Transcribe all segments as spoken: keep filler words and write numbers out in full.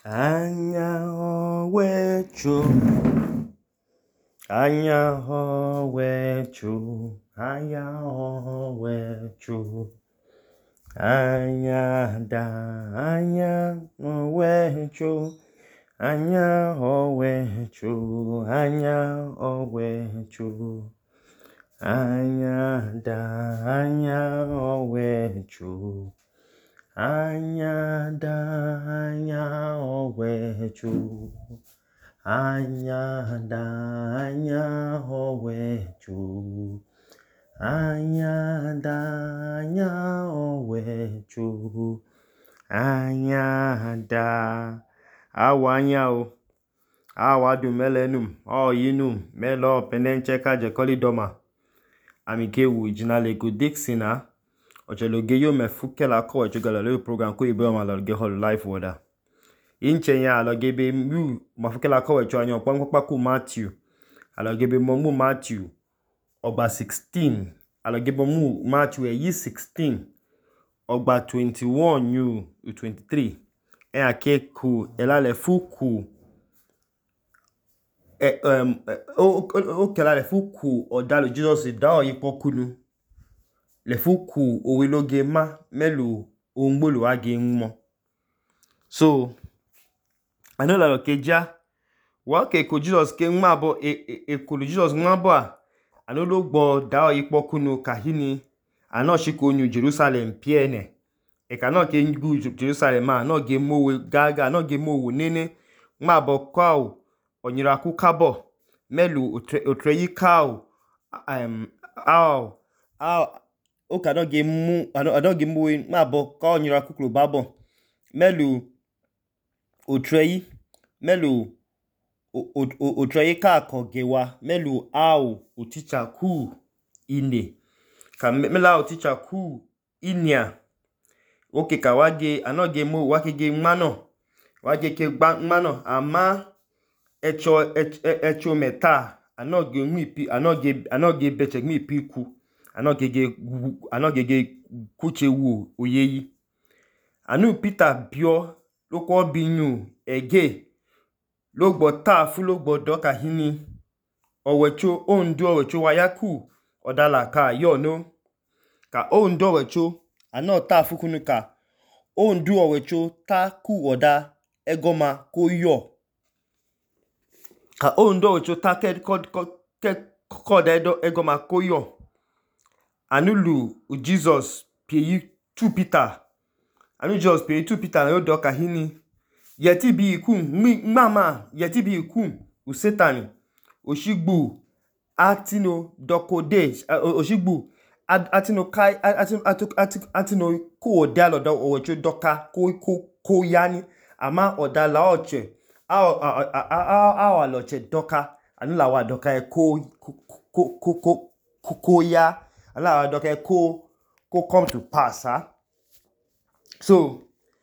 Anya owechu, anya owechu, anya owechu, anya da, anya owechu, anya owechu, anya owechu, anya da, anya owechu. Anya da anya owechu, anya da anya owechu, anya da anya owechu, anya da. Awanya o, awadu melenum, o yinum, melo penencheka jekoli doma. Amikewu jinaleko dixina. Ocheloge yo me fuke la ko echogala le program ko ibe ma loge hol life wada. Inche ya loge be mu mafuke la ko echo anyo pon papa ku Matthew. Aloge be mo mu Matthew ogba sixteen. Aloge be mu Matthew e yi sixteen. Ogba twenty-one you twenty-three. E ake ku ela le fuku e um o o kela le fuku odalo Jesus da o yipo kunu. Le fuku owiloge ma melu ongbolo age nmo. So I know la lokeja wa ke ko Jesus ke nma bo e e ko Jesus nma bo a ano lo gbo da o ipo kunu kahini ano shiko nyu Jerusalem piene e ka no ke ngu Jerusalem ma no ge mowe gaga no ge mowo nene nma bo kwa o onyira ku kabo melu otre otreyi ka um aw aw o ka no ge mu I don't ge mu ma bo ka onyira kuklo babo melu otreyi melu otreyi ka ko gewa melu aw o teacher ku ine ka mela o teacher ku inia oke ka wage anoge mu wake ge mano wage ke gba mano ama echo echo meta anoge mu ipi anoge anoge beche mu ipi ku anogege anogege kuchewu oyeyi anu Peter bio loko binu ege logbo ta fu logbo doka hini owecho ondo owecho wayaku odala ka yo no ka ondo owecho ano ta fu kunu ka ondo owecho ta ku oda egoma ko yo ka ondo owecho ta ke ke ko da egoma ko yo Anulu Jesus pie two Peter. Anu Jesus pie two Peter na yo doka hini. Yeti bi ikum mama yeti bi ikum u Satan oshigbu atino dokode oshigbu atino kai atino atino ko odalo do owecho doka ko ko ko yani ama odala oche a a a a loche doka anula wa doka e ko ko ko ko ko ya Allah doke ko ko come to pass huh? So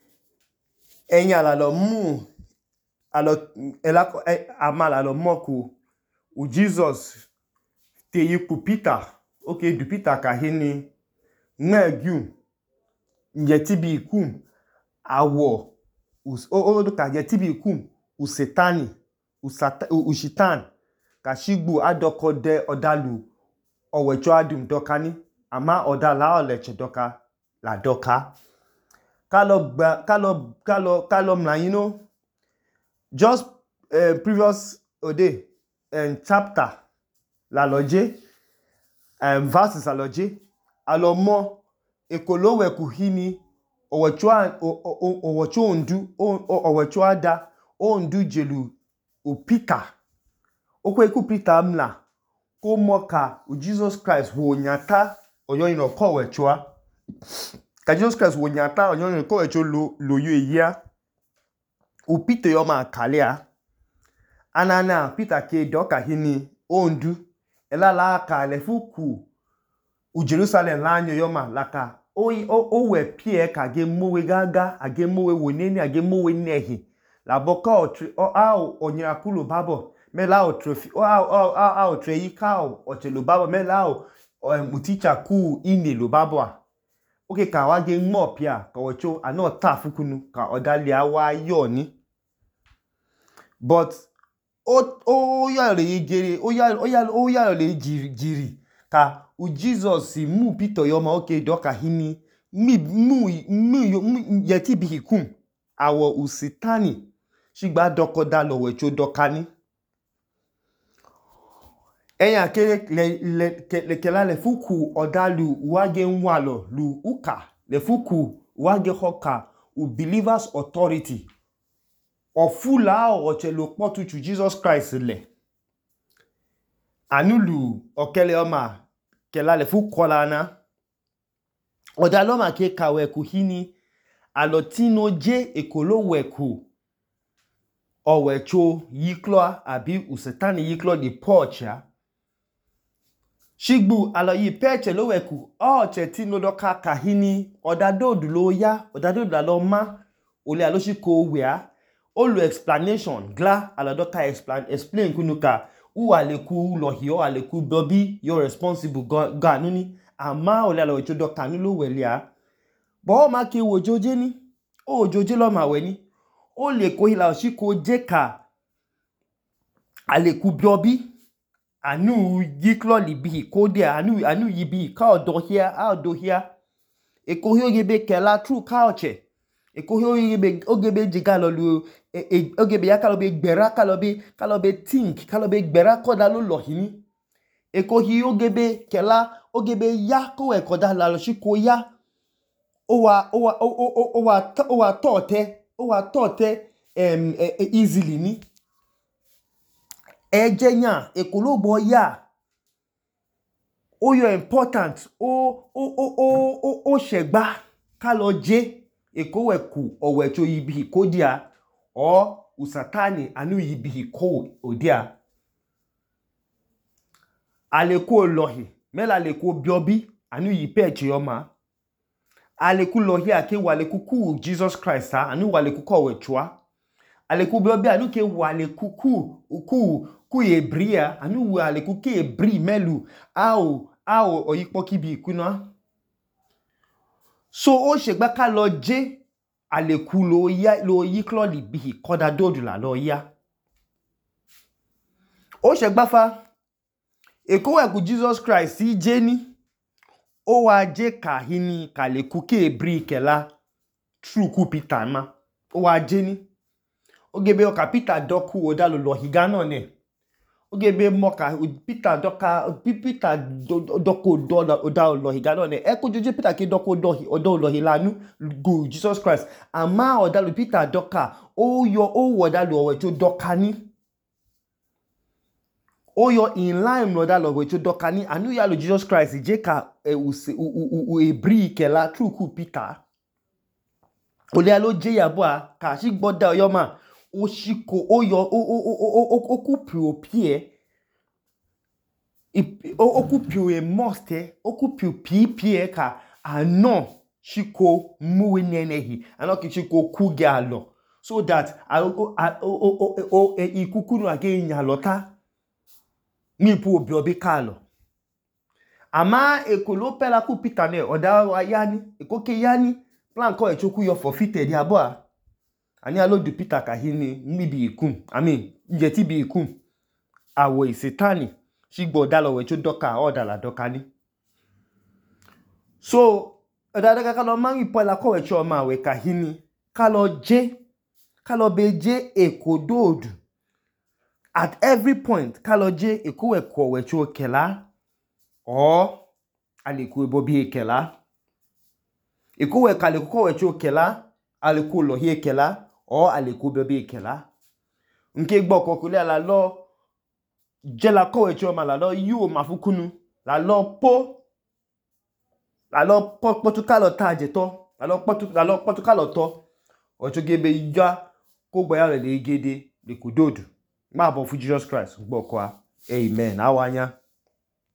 enya la lo mu alo ela amala lo moku u Jesus te yipu Peter okay du Peter ka hini ngegu yeti bi kum awo o do ka yeti bi kum u Satani u satan u shitan ka shigbu adoko de odalu owecho adum dokani ama odala oleche doka la doka kalo kalo kalo kalo mla you know just uh, previous ode um, chapter la loje um, verses la loje alomo ekolowe kuhini owecho owecho ondu owecho ada ondu jelu o Peter okwe ku Peter mla ko moka u Jesus Christ wo nyata oyoyin no ko wechwa ka Jesus Christ wo nyata oyoyin no ko wecho lo lo yo eya u Peter yo ma kalea anana Peter ke doka hini ondu elala ka le fuku u Jerusalem la anyo yo ma laka o o we pie ka ge mowe gaga age mowe woneni age mowe nehi la boka o a onyira kulo babo mela o trophy o a o a o treyi ka o chelo babo mela o um teacher ku ine lo babo a oke ka wage mo pia ka ocho ano ta fukunu ka odali awa yo ni but o o ya le gere o ya o ya o ya le jiri jiri ka u Jesus mu Peter yo ma okay doka hini mi mu mu yeti bi hikum awo usitani shigba dokoda lo wecho dokani eyan kere le le kela le fuku odalu wage nwalo lu uka le fuku wage hoka u believers authority ofula ochelo potuchu Jesus Christ le anulu okele oma kela le fuku lana odaloma ke kawe ku hini alotino je ekolo weku owecho yiklo abi usetani yiklo di pocha shigbu aloyi peche lo weku o chetino doka kahini odadodu lo ya odadodu la lo ma ole aloshi ko wea olu explanation gla aladoka explain explain kunuka u aleku lo hi o aleku bobi you're responsible ga nuni ama ole alocho doka ni lo welia bo ma ke wojoje ni o joje lo ma we ni o le ko hila oshi ko jeka aleku bobi anu yiklo libi ko de anu anu yibi ka odo here odo here e ko hi ogebe kela true culture e ko hi ogebe ogebe jiga lo lu e ogebe ya kalobe gbera kalobe kalobe think kalobe gbera koda lo lo hini e ko hi ogebe kela ogebe ya ko e koda la lo shi ko ya o wa o wa o wa o wa tote o wa tote em easily ni ejenya ekologbo ya o yo important o o o o o segba ka lo je ekoweku owecho yibi kodia o usatani anu yibi ko odia aleku lohi mela aleku biobi anu yipeche yoma aleku lohi ake waleku ku Jesus Christ anu waleku ko wechwa aleku biobi anu ke waleku ku ku ku ebria anu waleku ke ebri melu au au oyipo kibi kuna so o segba ka lo je aleku lo ya lo yiklo libi koda dodu la lo ya o segba fa ekoweku Jesus Christ si je ni o wa je kahini kaleku ke ebri kela true ku Peter ma o wa je ni ogebe oka Peter doku odalo lo higano ne ogebe moka Peter doka Peter doko do odalo lo higano ne e ko joje Peter ke doko do odo lo hilanu go Jesus Christ ama odalo Peter doka o yo o odalo owecho doka ni o yo in line odalo owecho doka ni anu ya lo Jesus Christ je ka e u ebri kela true ku Peter ole alo je yabo ka si gboda oyoma o shiko o yo o o o o okupu opie o okupu e moste okupu pipie ka ano shiko muwe nenehi ano ki shiko kuge alo so that o o o e ikukunu age nya lota ni pu obi obi kalo ama ekolo pela ku Peter ne oda wa yani ekoke yani plan ko echoku yo forfeited yabo a ani alo du Peter kahini mibi ikum I mean yeti bi ikum awo isitani shigbo dalo wecho doka odala doka ni so odada ka lo mangi pola ko wecho ma we kahini kalo je kalo beje ekododu at every point kalo je ekowe ko wecho kela o aliku ebobi ekela ekowe kale ko wecho kela aliku lo hi ekela o aleku bebe kela nke gbo kokule la lo je la ko echo ma la lo yu mafukunu la lo po la lo po potukalo taje to la lo potu la lo potukalo to ojo gebe ya ko gbo ya le gede le kudodu ma bo fu Jesus Christ gbo kwa amen awanya.